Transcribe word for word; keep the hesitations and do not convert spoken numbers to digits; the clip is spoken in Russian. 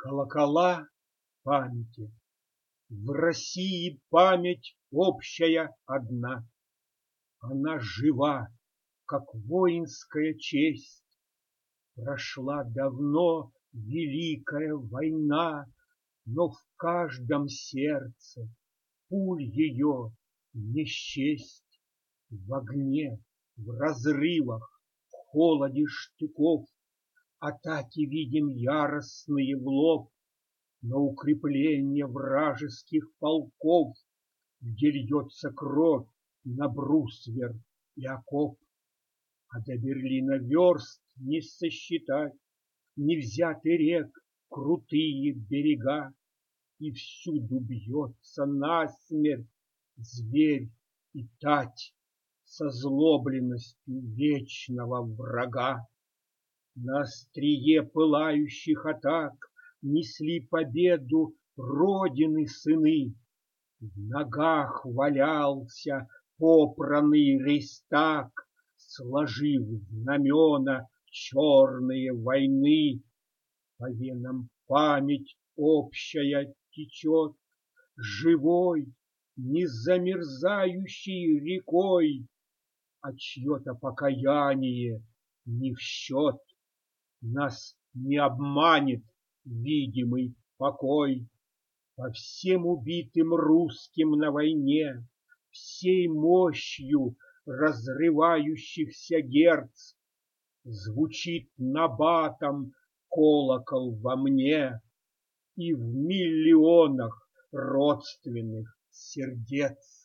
Колокола памяти. В России память общая одна. Она жива, как воинская честь. Прошла давно великая война, но в каждом сердце пуль ее не счесть. В огне, в разрывах, в холоде штыков атаки видим яростные в лоб, на укрепление вражеских полков, где льется кровь на бруствер и окоп. А до Берлина верст не сосчитать, не взяты рек крутые берега, и всюду бьется насмерть зверь и тать с озлобленностью вечного врага. На острие пылающих атак несли победу Родины сыны. В ногах валялся попраный рейхстаг, сложив знамена черные войны. По венам память общая течет, живой, незамерзающей рекой, а чье-то покаяние не в счет. Нас не обманет видимый покой. По всем убитым русским на войне, всей мощью разрывающихся герц, звучит набатом колокол во мне и в миллионах родственных сердец.